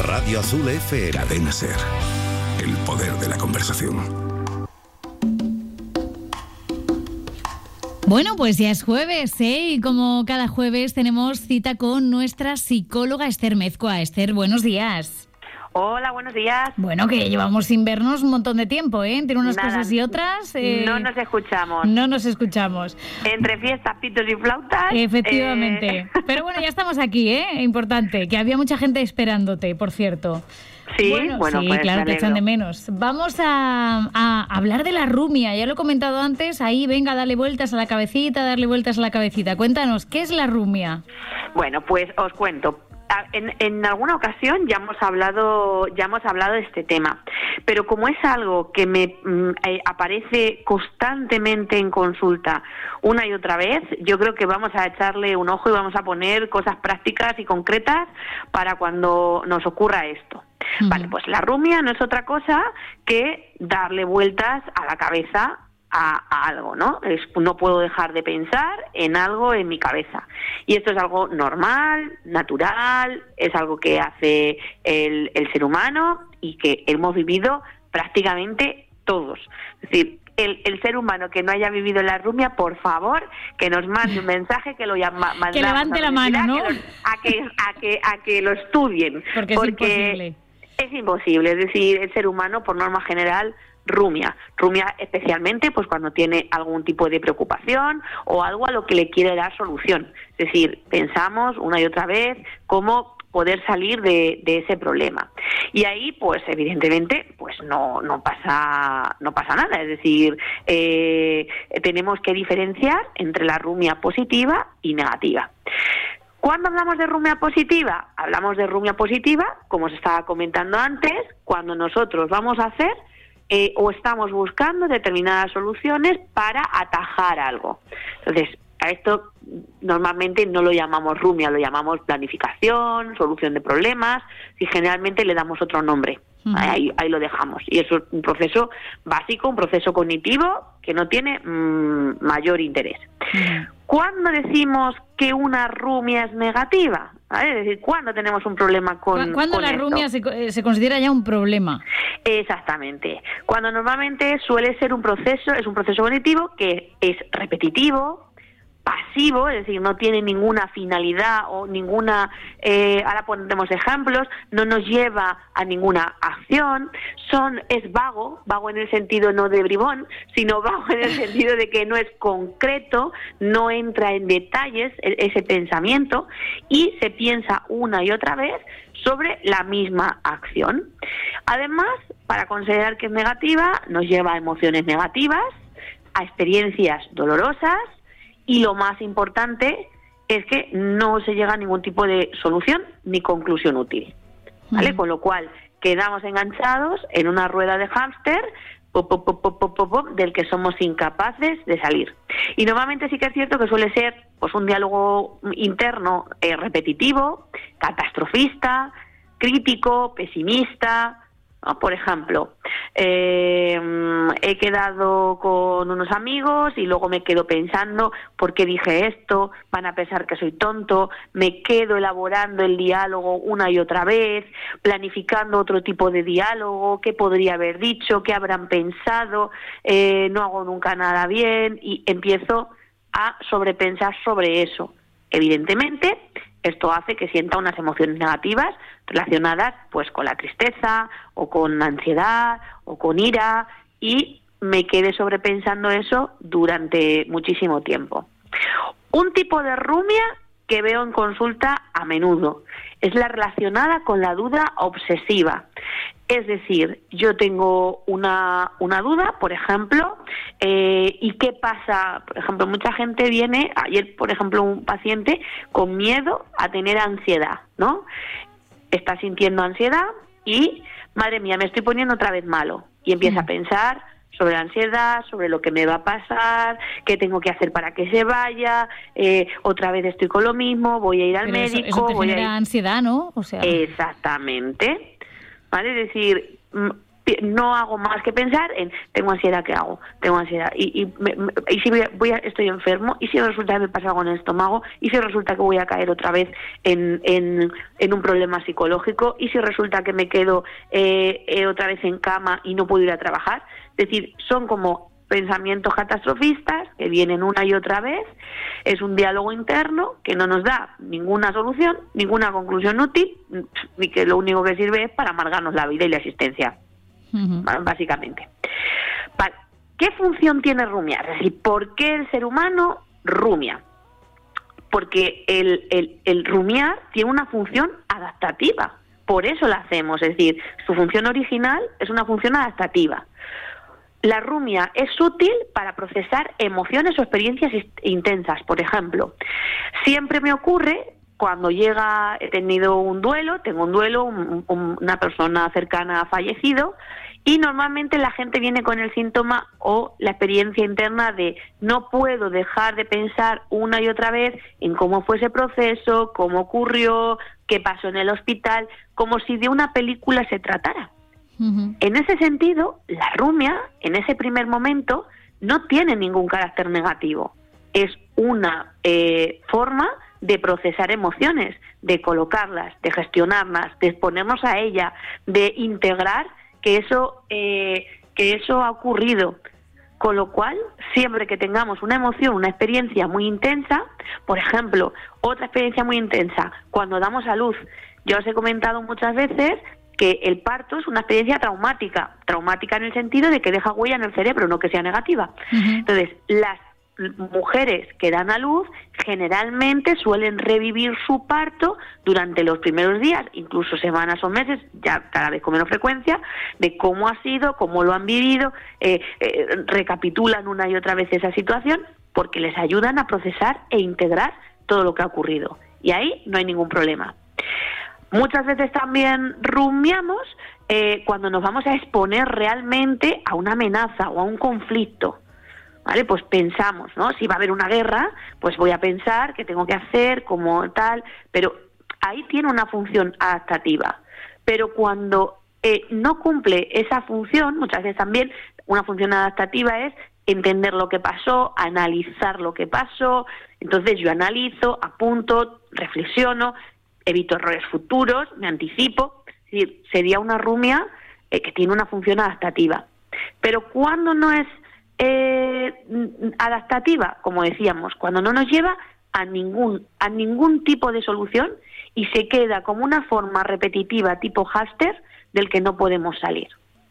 Radio Azul FM. Cadena Ser. El poder de la conversación. Bueno, pues ya es jueves, ¿eh? Y como cada jueves tenemos cita con nuestra psicóloga Esther Mezcua. Esther, buenos días. Hola, buenos días. Bueno, que llevamos sin vernos un montón de tiempo, ¿eh? Entre unas cosas y otras. No nos escuchamos. No nos escuchamos. Entre fiestas, pitos y flautas. Efectivamente. Pero bueno, ya estamos aquí, ¿eh? Importante, que había mucha gente esperándote, por cierto. Sí, bueno, sí, pues claro, te echan de menos. Vamos a hablar de la rumia. Ya lo he comentado antes. Ahí, venga, darle vueltas a la cabecita, Cuéntanos, ¿qué es la rumia? Bueno, pues os cuento. En alguna ocasión ya hemos hablado de este tema, pero como es algo que me aparece constantemente en consulta una y otra vez, yo creo que vamos a echarle un ojo y vamos a poner cosas prácticas y concretas para cuando nos ocurra esto. Vale, pues la rumia no es otra cosa que darle vueltas a la cabeza a algo, ¿no? No puedo dejar de pensar en algo en mi cabeza. Y esto es algo normal, natural, es algo que hace el ser humano y que hemos vivido prácticamente todos. Es decir, el ser humano que no haya vivido la rumia, por favor, que nos mande un mensaje, que lo mandamos que levante la mano, ¿no? A que lo estudien. Porque es imposible. Es imposible, es decir, el ser humano, por norma general, rumia especialmente pues cuando tiene algún tipo de preocupación o algo a lo que le quiere dar solución. Es decir, pensamos una y otra vez cómo poder salir de ese problema. Y ahí, pues evidentemente, pues no pasa nada. Es decir, tenemos que diferenciar entre la rumia positiva y negativa. ¿Cuándo hablamos de rumia positiva? Hablamos de rumia positiva, como os estaba comentando antes, cuando nosotros vamos a hacer o estamos buscando determinadas soluciones para atajar algo. Entonces, a esto normalmente no lo llamamos rumia, lo llamamos planificación, solución de problemas, y generalmente le damos otro nombre. Ahí lo dejamos. Y eso es un proceso básico, un proceso cognitivo que no tiene mayor interés. ¿Cuándo decimos que una rumia es negativa? ¿Vale? Es decir, ¿cuándo tenemos un problema con ¿Cuándo la esto? rumia se considera ya un problema? Exactamente. Cuando normalmente suele ser es un proceso cognitivo que es repetitivo, pasivo, es decir, no tiene ninguna finalidad o ninguna, ahora pondremos ejemplos, no nos lleva a ninguna acción, es vago en el sentido no de bribón, sino vago en el sentido de que no es concreto, no entra en detalles ese pensamiento y se piensa una y otra vez sobre la misma acción. Además, para considerar que es negativa, nos lleva a emociones negativas, a experiencias dolorosas, y lo más importante es que no se llega a ningún tipo de solución ni conclusión útil, ¿vale? Con lo cual quedamos enganchados en una rueda de hámster del que somos incapaces de salir. Y normalmente sí que es cierto que suele ser pues un diálogo interno repetitivo, catastrofista, crítico, pesimista, ¿no? Por ejemplo, he quedado con unos amigos y luego me quedo pensando ¿por qué dije esto? Van a pensar que soy tonto. Me quedo elaborando el diálogo una y otra vez, planificando otro tipo de diálogo, qué podría haber dicho, qué habrán pensado, no hago nunca nada bien y empiezo a sobrepensar sobre eso. Evidentemente, esto hace que sienta unas emociones negativas relacionadas pues con la tristeza o con ansiedad o con ira y me quede sobrepensando eso durante muchísimo tiempo. Un tipo de rumia que veo en consulta a menudo es la relacionada con la duda obsesiva. Es decir, yo tengo una duda, por ejemplo, ¿y qué pasa? Por ejemplo, mucha gente viene, ayer, por ejemplo, un paciente con miedo a tener ansiedad, ¿no? Está sintiendo ansiedad y, madre mía, me estoy poniendo otra vez malo. Y empieza a pensar sobre la ansiedad, sobre lo que me va a pasar, qué tengo que hacer para que se vaya, otra vez estoy con lo mismo, voy a ir al médico. Eso te genera ansiedad, ¿no? O sea... Exactamente. ¿Vale? Es decir, no hago más que pensar en tengo ansiedad, ¿qué hago? Tengo ansiedad y si estoy enfermo, y si resulta que me pasa algo en el estómago, y si resulta que voy a caer otra vez en un problema psicológico, y si resulta que me quedo otra vez en cama y no puedo ir a trabajar. Es decir, son como pensamientos catastrofistas que vienen una y otra vez. Es un diálogo interno que no nos da ninguna solución, ninguna conclusión útil, y que lo único que sirve es para amargarnos la vida y la existencia, básicamente. ¿Qué función tiene rumiar? Es decir, ¿por qué el ser humano rumia? Porque el rumiar tiene una función adaptativa, por eso la hacemos, es decir, su función original es una función adaptativa. La rumia es útil para procesar emociones o experiencias intensas. Por ejemplo, siempre me ocurre cuando he tenido un duelo, una persona cercana ha fallecido, y normalmente la gente viene con el síntoma o la experiencia interna de no puedo dejar de pensar una y otra vez en cómo fue ese proceso, cómo ocurrió, qué pasó en el hospital, como si de una película se tratara. En ese sentido, la rumia, en ese primer momento, no tiene ningún carácter negativo. Es una forma de procesar emociones, de colocarlas, de gestionarlas, de exponernos a ella, de integrar que eso ha ocurrido. Con lo cual, siempre que tengamos una emoción, una experiencia muy intensa, por ejemplo, otra experiencia muy intensa, cuando damos a luz, yo os he comentado muchas veces que el parto es una experiencia traumática en el sentido de que deja huella en el cerebro, no que sea negativa. Entonces, las mujeres que dan a luz generalmente suelen revivir su parto durante los primeros días, incluso semanas o meses, ya cada vez con menos frecuencia, de cómo ha sido, cómo lo han vivido, recapitulan una y otra vez esa situación, porque les ayudan a procesar e integrar todo lo que ha ocurrido. Y ahí no hay ningún problema. Muchas veces también rumiamos cuando nos vamos a exponer realmente a una amenaza o a un conflicto, ¿vale? Pues pensamos, ¿no? Si va a haber una guerra, pues voy a pensar qué tengo que hacer, como tal, pero ahí tiene una función adaptativa. Pero cuando no cumple esa función, muchas veces también una función adaptativa es entender lo que pasó, analizar lo que pasó. Entonces yo analizo, apunto, reflexiono, evito errores futuros, me anticipo. Es decir, sería una rumia que tiene una función adaptativa. Pero cuando no es adaptativa, como decíamos, cuando no nos lleva a ningún tipo de solución y se queda como una forma repetitiva tipo hámster del que no podemos salir.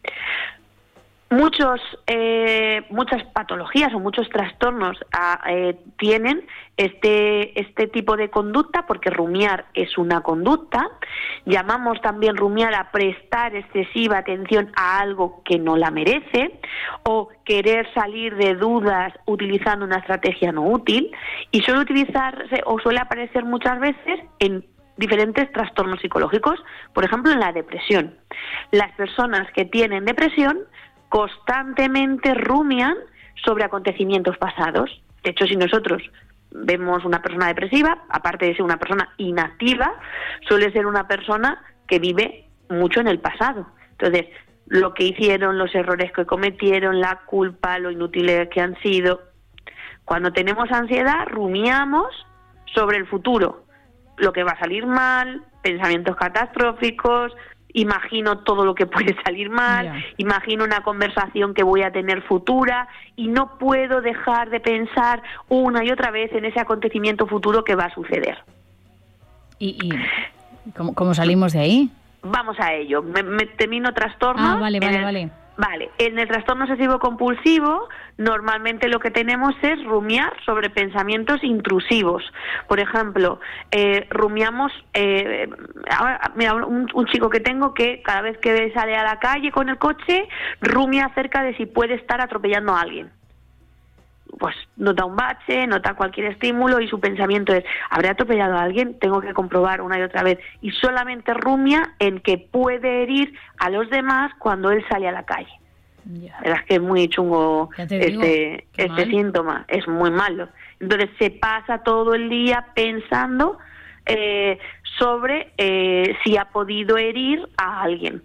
Muchas patologías o muchos trastornos tienen este tipo de conducta, porque rumiar es una conducta. Llamamos también rumiar a prestar excesiva atención a algo que no la merece, o querer salir de dudas utilizando una estrategia no útil, y suele utilizarse o suele aparecer muchas veces en diferentes trastornos psicológicos, por ejemplo en la depresión. Las personas que tienen depresión constantemente rumian sobre acontecimientos pasados. De hecho, si nosotros vemos una persona depresiva, aparte de ser una persona inactiva, suele ser una persona que vive mucho en el pasado. Entonces, lo que hicieron, los errores que cometieron, la culpa, lo inútiles que han sido. Cuando tenemos ansiedad, rumiamos sobre el futuro, lo que va a salir mal, pensamientos catastróficos. Imagino todo lo que puede salir mal, imagino una conversación que voy a tener futura y no puedo dejar de pensar una y otra vez en ese acontecimiento futuro que va a suceder. ¿Y cómo salimos de ahí? Vamos a ello. Me termino trastorno. Vale, en el trastorno obsesivo-compulsivo normalmente lo que tenemos es rumiar sobre pensamientos intrusivos. Por ejemplo, rumiamos, mira, un chico que tengo que cada vez que sale a la calle con el coche, rumia acerca de si puede estar atropellando a alguien. Pues nota un bache, nota cualquier estímulo y su pensamiento es, ¿habré atropellado a alguien? Tengo que comprobar una y otra vez. Y solamente rumia en que puede herir a los demás cuando él sale a la calle. La verdad es que es muy chungo este síntoma, es muy malo. Entonces se pasa todo el día pensando sobre si ha podido herir a alguien,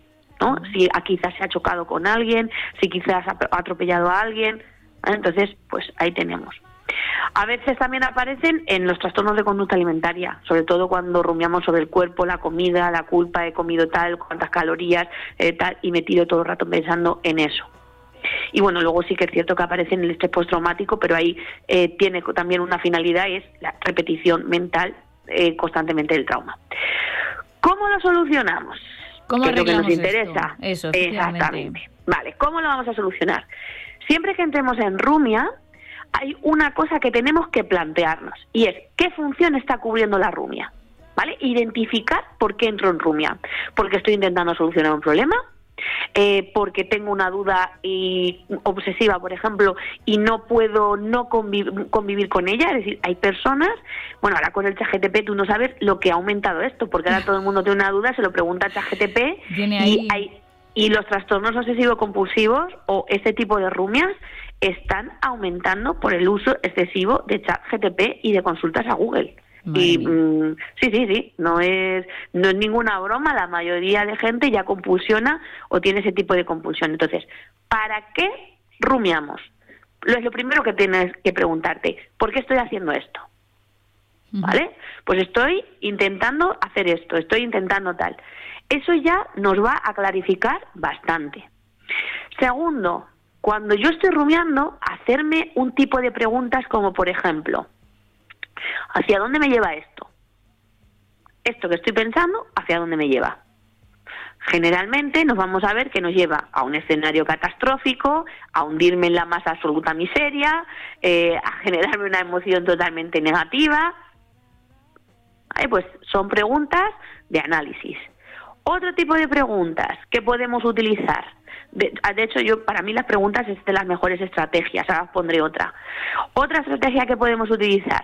¿no? Si quizás se ha chocado con alguien, si quizás ha atropellado a alguien, ¿vale? Entonces, pues ahí tenemos. A veces también aparecen en los trastornos de conducta alimentaria, sobre todo cuando rumiamos sobre el cuerpo, la comida, la culpa, he comido tal, cuántas calorías, tal, y me tiro todo el rato pensando en eso. Y bueno, luego sí que es cierto que aparece en el estrés postraumático, pero ahí tiene también una finalidad, es la repetición mental constantemente del trauma. ¿Cómo lo solucionamos? ¿Cómo Que es lo que nos arreglamos interesa. Eso, exactamente. Vale, ¿cómo lo vamos a solucionar? Siempre que entremos en rumia, hay una cosa que tenemos que plantearnos, y es ¿qué función está cubriendo la rumia? ¿Vale? Identificar por qué entro en rumia. Porque estoy intentando solucionar un problema, porque tengo una duda obsesiva, por ejemplo, y no puedo no convivir con ella. Es decir, hay personas, bueno, ahora con el ChatGPT tú no sabes lo que ha aumentado esto, porque ahora todo el mundo tiene una duda, se lo pregunta a ChatGPT, y los trastornos obsesivo-compulsivos o este tipo de rumias están aumentando por el uso excesivo de ChatGPT y de consultas a Google. Y sí, no es ninguna broma, la mayoría de gente ya compulsiona o tiene ese tipo de compulsión. Entonces, ¿para qué rumiamos? Lo primero que tienes que preguntarte, ¿por qué estoy haciendo esto? ¿Vale? Pues estoy intentando hacer esto, estoy intentando tal. Eso ya nos va a clarificar bastante. Segundo, cuando yo estoy rumiando, hacerme un tipo de preguntas como, por ejemplo, ¿hacia dónde me lleva esto? Esto que estoy pensando, ¿hacia dónde me lleva? Generalmente nos vamos a ver que nos lleva a un escenario catastrófico, a hundirme en la más absoluta miseria, a generarme una emoción totalmente negativa. Pues son preguntas de análisis. Otro tipo de preguntas que podemos utilizar. De hecho, para mí las preguntas es de las mejores estrategias. Ahora os pondré otra. Otra estrategia que podemos utilizar.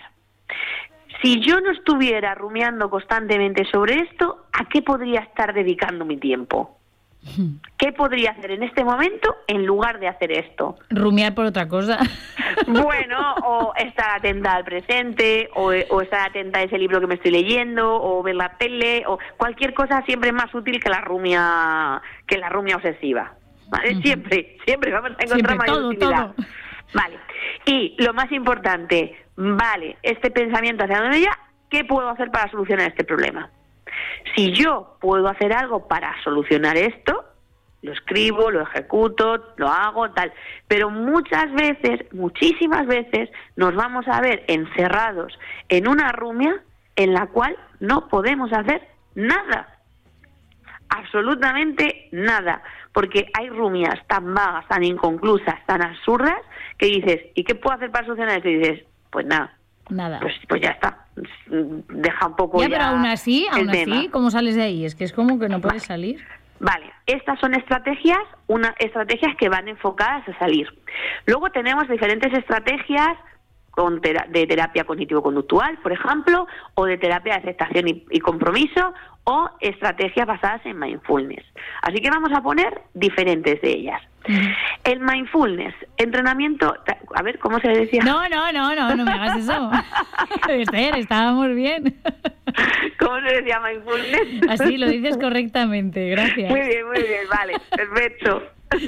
Si yo no estuviera rumiando constantemente sobre esto, ¿a qué podría estar dedicando mi tiempo? ¿Qué podría hacer en este momento en lugar de hacer esto? Rumiar por otra cosa. Bueno, o estar atenta al presente, o estar atenta a ese libro que me estoy leyendo, o ver la tele, o cualquier cosa siempre es más útil que la rumia obsesiva. ¿Vale? Siempre vamos a encontrar mayor utilidad. Todo. Vale. Y lo más importante, vale, este pensamiento hacia dónde ya, ¿qué puedo hacer para solucionar este problema? Si yo puedo hacer algo para solucionar esto, lo escribo, lo ejecuto, lo hago, tal. Pero muchísimas veces, nos vamos a ver encerrados en una rumia en la cual no podemos hacer nada. Absolutamente nada. Porque hay rumias tan vagas, tan inconclusas, tan absurdas, que dices, ¿y qué puedo hacer para solucionar esto? Y dices, pues nada. Pues ya está. Deja un poco ya. Pero aún así, ¿cómo sales de ahí? Es que es como que no puedes salir. Vale, estas son estrategias que van enfocadas a salir. Luego tenemos diferentes estrategias de terapia cognitivo-conductual, por ejemplo, o de terapia de aceptación y compromiso, o estrategias basadas en mindfulness. Así que vamos a poner diferentes de ellas. El mindfulness, entrenamiento, a ver, ¿cómo se decía? No me hagas eso. Esther, estábamos bien. ¿Cómo se decía mindfulness? Así, lo dices correctamente, gracias. Muy bien, vale, perfecto.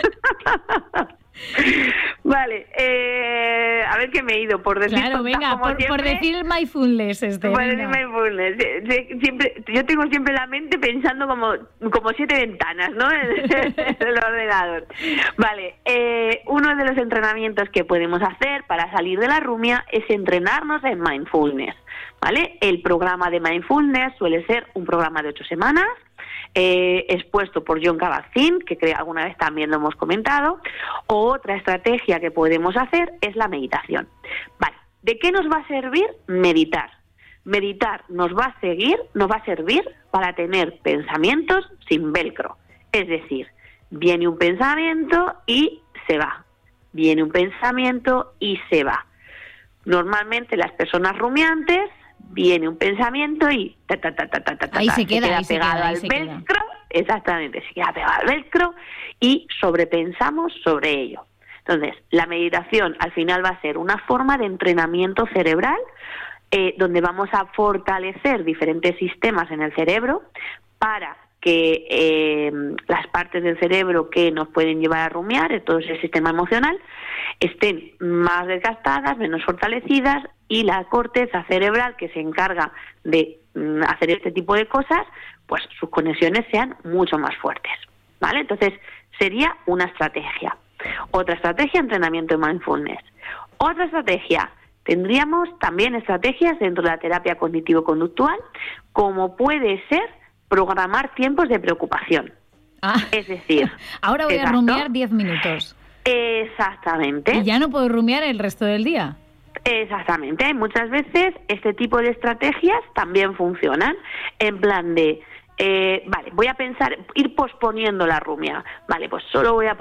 Vale, a ver que me he ido por decir. Claro, venga, por decir el mindfulness. Por decir mindfulness. Yo tengo siempre la mente pensando como 7 ventanas, ¿no? En el ordenador. Vale, uno de los entrenamientos que podemos hacer para salir de la rumia es entrenarnos en mindfulness, ¿vale? El programa de mindfulness suele ser un programa de 8 semanas. Expuesto por Jon Kabat-Zinn, que creo alguna vez también lo hemos comentado. Otra estrategia que podemos hacer es la meditación. Vale, ¿de qué nos va a servir meditar? Meditar nos va a servir para tener pensamientos sin velcro. Es decir, viene un pensamiento y se va. Viene un pensamiento y se va. Normalmente las personas rumiantes, viene un pensamiento y ahí se queda pegado al velcro. Exactamente, se queda pegado al velcro y sobrepensamos sobre ello. Entonces, la meditación al final va a ser una forma de entrenamiento cerebral donde vamos a fortalecer diferentes sistemas en el cerebro para que las partes del cerebro que nos pueden llevar a rumiar, todo ese sistema emocional, estén más desgastadas, menos fortalecidas, y la corteza cerebral que se encarga de hacer este tipo de cosas, pues sus conexiones sean mucho más fuertes, ¿vale? Entonces, sería una estrategia. Otra estrategia, entrenamiento de mindfulness. Otra estrategia, tendríamos también estrategias dentro de la terapia cognitivo-conductual, como puede ser programar tiempos de preocupación. Es decir, ahora voy a rumiar 10 minutos. Exactamente. Y ya no puedo rumiar el resto del día. Exactamente. Muchas veces este tipo de estrategias también funcionan, en plan de vale, voy a pensar, ir posponiendo la rumia. Vale, pues solo voy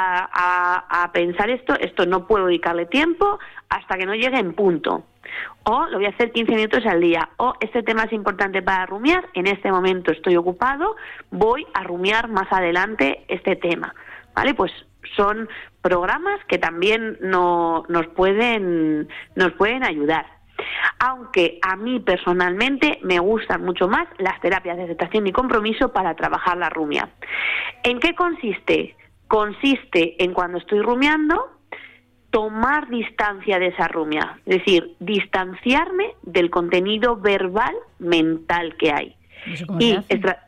a pensar esto no puedo dedicarle tiempo hasta que no llegue en punto. O lo voy a hacer 15 minutos al día. O este tema es importante para rumiar, en este momento estoy ocupado, voy a rumiar más adelante este tema. Vale, pues son programas que también nos pueden ayudar. Aunque a mí personalmente me gustan mucho más las terapias de aceptación y compromiso para trabajar la rumia. ¿En qué consiste? Consiste en, cuando estoy rumiando, tomar distancia de esa rumia, es decir, distanciarme del contenido verbal mental que hay. Y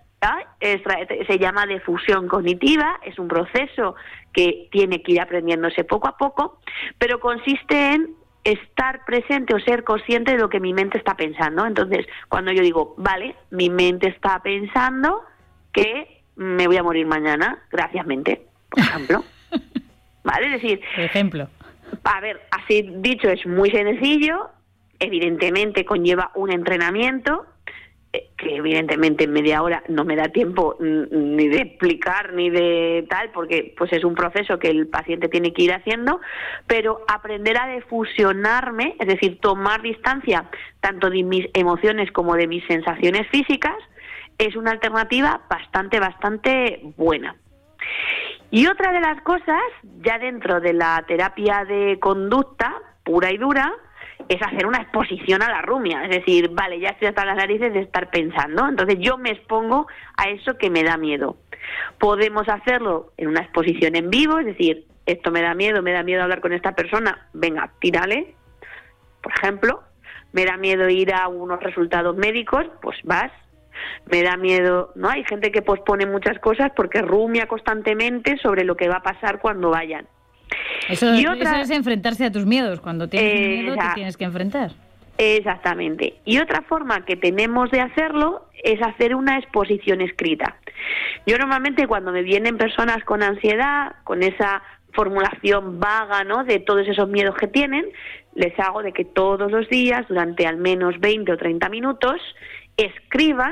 se llama difusión cognitiva, es un proceso que tiene que ir aprendiéndose poco a poco, pero consiste en estar presente o ser consciente de lo que mi mente está pensando. Entonces, cuando yo digo, vale, mi mente está pensando que me voy a morir mañana, gracias mente, por ejemplo. ¿Vale? Es decir, por ejemplo. A ver, así dicho es muy sencillo, evidentemente conlleva un entrenamiento, que evidentemente en media hora no me da tiempo ni de explicar ni de tal, porque pues es un proceso que el paciente tiene que ir haciendo, pero aprender a defusionarme, es decir, tomar distancia tanto de mis emociones como de mis sensaciones físicas, es una alternativa bastante buena. Y otra de las cosas, ya dentro de la terapia de conducta pura y dura, es hacer una exposición a la rumia, es decir, vale, ya estoy hasta las narices de estar pensando, entonces yo me expongo a eso que me da miedo. Podemos hacerlo en una exposición en vivo, es decir, esto me da miedo hablar con esta persona, venga, tírale, por ejemplo, me da miedo ir a unos resultados médicos, pues vas. Me da miedo, ¿no? Hay gente que pospone muchas cosas porque rumia constantemente sobre lo que va a pasar cuando vayan. Eso es enfrentarse a tus miedos. Cuando tienes miedo te tienes que enfrentar. Exactamente. Y otra forma que tenemos de hacerlo es hacer una exposición escrita. Yo normalmente, cuando me vienen personas con ansiedad, con esa formulación vaga, ¿no?, de todos esos miedos que tienen, les hago de que todos los días, durante al menos 20 o 30 minutos, escriban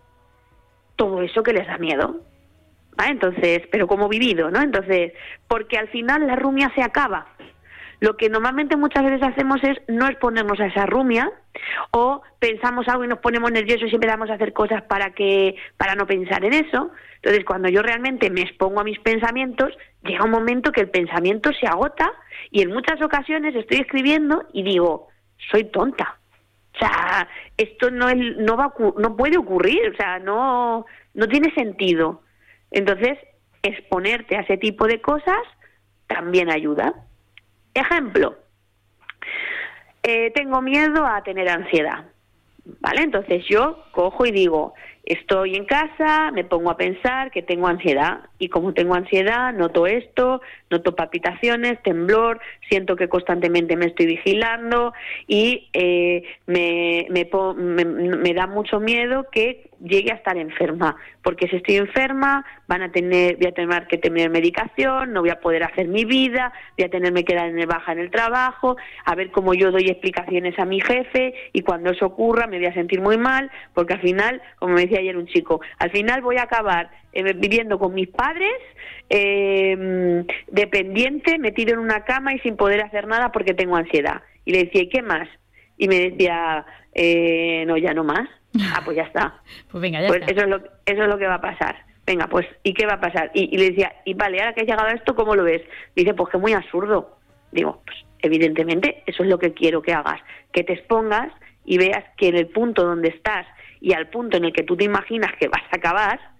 todo eso que les da miedo. ¿Vale? Entonces, pero como vivido, ¿no? Entonces, porque al final la rumia se acaba. Lo que normalmente muchas veces hacemos es no exponernos a esa rumia, o pensamos algo y nos ponemos nerviosos y empezamos a hacer cosas para no pensar en eso. Entonces, cuando yo realmente me expongo a mis pensamientos, llega un momento que el pensamiento se agota, y en muchas ocasiones estoy escribiendo y digo, soy tonta. O sea, esto no puede ocurrir, o sea, no tiene sentido. Entonces, exponerte a ese tipo de cosas también ayuda. Ejemplo, tengo miedo a tener ansiedad, ¿vale? Entonces yo cojo y digo, estoy en casa, me pongo a pensar que tengo ansiedad, y como tengo ansiedad, noto esto, noto palpitaciones, temblor, siento que constantemente me estoy vigilando, y me da mucho miedo que llegue a estar enferma, porque si estoy enferma voy a tener que tener medicación, no voy a poder hacer mi vida, voy a tenerme que dar en baja en el trabajo, a ver cómo yo doy explicaciones a mi jefe, y cuando eso ocurra me voy a sentir muy mal, porque al final, como me decía ayer un chico, al final voy a acabar viviendo con mis padres, dependiente, metido en una cama y sin poder hacer nada porque tengo ansiedad. Y le decía, ¿y qué más? Y me decía, no, ya no más. Ah, pues ya está. Pues venga, ya pues está. Eso es lo que va a pasar. Venga, pues, ¿y qué va a pasar? Y le decía, y vale, ahora que has llegado a esto, ¿cómo lo ves? Dice, pues que muy absurdo. Digo, pues evidentemente eso es lo que quiero que hagas, que te expongas y veas que en el punto donde estás y al punto en el que tú te imaginas que vas a acabar,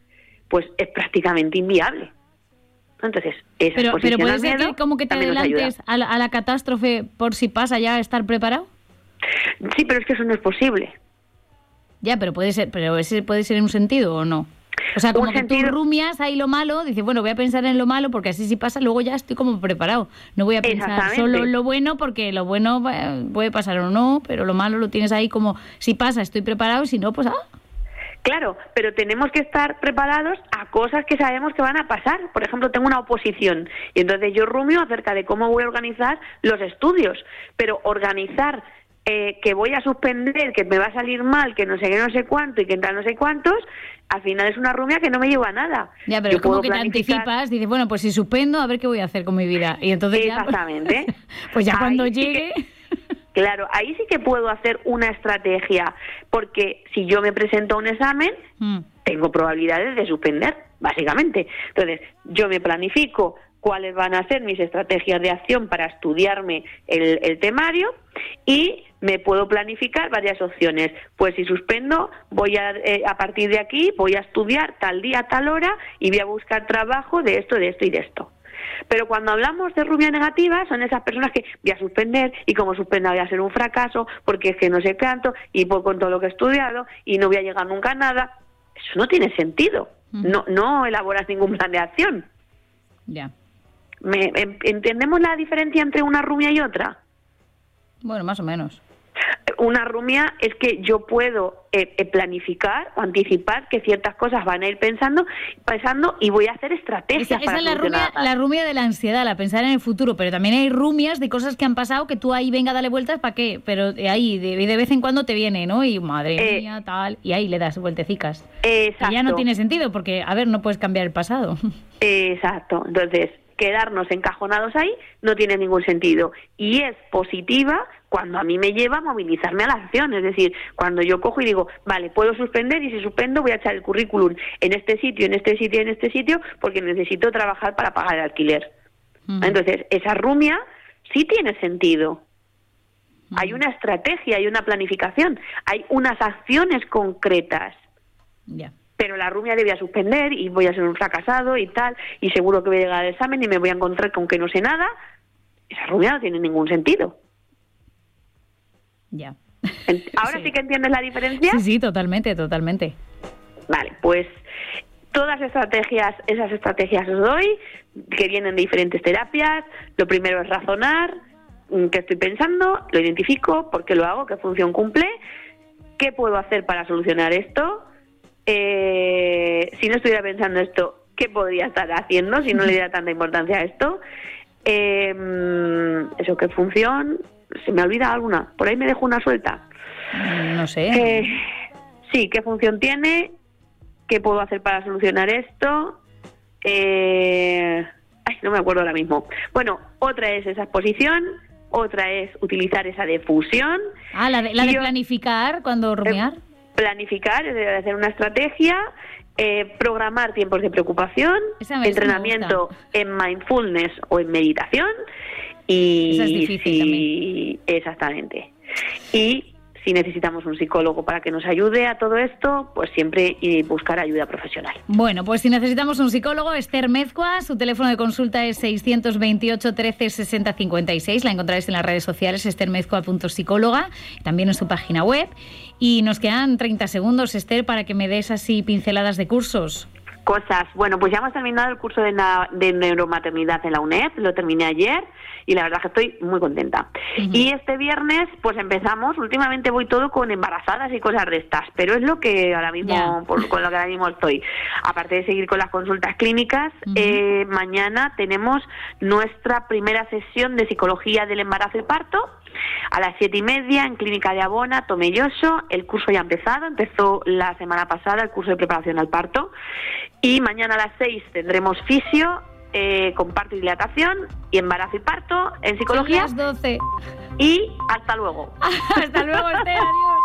pues es prácticamente inviable. Entonces, esa pero puede ser miedo, que como que te adelantes a la catástrofe por si pasa ya estar preparado. Sí, pero es que eso no es posible. Ya, pero ese puede ser en un sentido o no. O sea, como que tú rumias ahí lo malo, dices, bueno, voy a pensar en lo malo porque así si pasa, luego ya estoy como preparado. No voy a pensar solo en lo bueno porque lo bueno puede pasar o no, pero lo malo lo tienes ahí como, si pasa, estoy preparado, si no, pues Claro, pero tenemos que estar preparados a cosas que sabemos que van a pasar. Por ejemplo, tengo una oposición y entonces yo rumio acerca de cómo voy a organizar los estudios, pero organizar que voy a suspender, que me va a salir mal, que no sé qué, no sé cuánto y que entra no sé cuántos, al final es una rumia que no me lleva a nada. Ya, pero es como que te anticipas, dices, bueno, pues si suspendo, a ver qué voy a hacer con mi vida. Y entonces exactamente. Ya, pues ya cuando ahí llegue... Sí claro, ahí sí que puedo hacer una estrategia, porque si yo me presento a un examen, tengo probabilidades de suspender, básicamente. Entonces, yo me planifico cuáles van a ser mis estrategias de acción para estudiarme el temario y me puedo planificar varias opciones. Pues si suspendo, voy a partir de aquí, voy a estudiar tal día, tal hora y voy a buscar trabajo de esto, de esto y de esto. Pero cuando hablamos de rumia negativa, son esas personas que voy a suspender y como suspenda voy a ser un fracaso porque es que no sé cuánto y por con todo lo que he estudiado y no voy a llegar nunca a nada. Eso no tiene sentido. No elaboras ningún plan de acción. Ya. ¿Entendemos la diferencia entre una rumia y otra? Bueno, más o menos. Una rumia es que yo puedo planificar o anticipar que ciertas cosas van a ir pensando y voy a hacer estrategias para solucionarlas. Esa es la rumia de la ansiedad, la pensar en el futuro, pero también hay rumias de cosas que han pasado que tú ahí venga, dale vueltas, ¿para qué? Pero ahí de vez en cuando te viene, ¿no? Y madre mía, tal, y ahí le das vueltecicas. Exacto. Y ya no tiene sentido porque, a ver, no puedes cambiar el pasado. Exacto, entonces quedarnos encajonados ahí no tiene ningún sentido y es positiva cuando a mí me lleva a movilizarme a la acción, es decir, cuando yo cojo y digo, vale, puedo suspender y si suspendo voy a echar el currículum en este sitio, en este sitio, en este sitio porque necesito trabajar para pagar el alquiler. Entonces, esa rumia sí tiene sentido. Hay una estrategia, hay una planificación, hay unas acciones concretas. Ya. Pero la rumia debía suspender y voy a ser un fracasado y tal, y seguro que voy a llegar al examen y me voy a encontrar con que no sé nada. Esa rumia no tiene ningún sentido. Ya. ¿Ahora sí que entiendes la diferencia? Sí, totalmente. Vale, pues todas esas estrategias os doy, que vienen de diferentes terapias. Lo primero es razonar, qué estoy pensando, lo identifico, por qué lo hago, qué función cumple, qué puedo hacer para solucionar esto. Si no estuviera pensando esto, ¿qué podría estar haciendo si no le diera tanta importancia a esto? Eso, ¿qué función? ¿Se me olvida alguna? ¿Por ahí me dejo una suelta? No sé. Sí, ¿qué función tiene? ¿Qué puedo hacer para solucionar esto? No me acuerdo ahora mismo. Bueno, otra es esa exposición, otra es utilizar esa difusión. La de planificar cuando rumiar. Planificar, es decir, hacer una estrategia, programar tiempos de preocupación, entrenamiento en mindfulness o en meditación y esa es difícil también. Exactamente. Y si necesitamos un psicólogo para que nos ayude a todo esto, pues siempre buscar ayuda profesional. Bueno, pues si necesitamos un psicólogo, Esther Mezcua, su teléfono de consulta es 628 13 60 56. La encontraréis en las redes sociales, estermezcua.psicóloga, también en su página web. Y nos quedan 30 segundos, Esther, para que me des así pinceladas de cursos. Cosas. Bueno, pues ya hemos terminado el curso de neuromaternidad en la UNED, lo terminé ayer y la verdad es que estoy muy contenta. Y este viernes pues empezamos, últimamente voy todo con embarazadas y cosas de estas, pero es lo que ahora mismo, con lo que ahora mismo estoy. Aparte de seguir con las consultas clínicas, mañana tenemos nuestra primera sesión de psicología del embarazo y parto, a las 7:30 en Clínica de Abona, Tomelloso. El curso ya ha empezado, empezó la semana pasada el curso de preparación al parto. Y mañana a las 6 tendremos fisio, con parto y dilatación, y embarazo y parto en psicología. Son las 12. Y hasta luego. Hasta luego, Esther, adiós.